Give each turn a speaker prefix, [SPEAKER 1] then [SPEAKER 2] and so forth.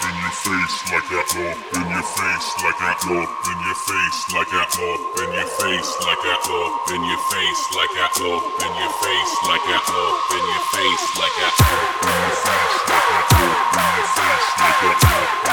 [SPEAKER 1] in your face like that, up in your face like that, up in your face like that, up in your face like that, up in your face like that, up in your face like that, up in your face like that, up in your face like that, up in your face like that,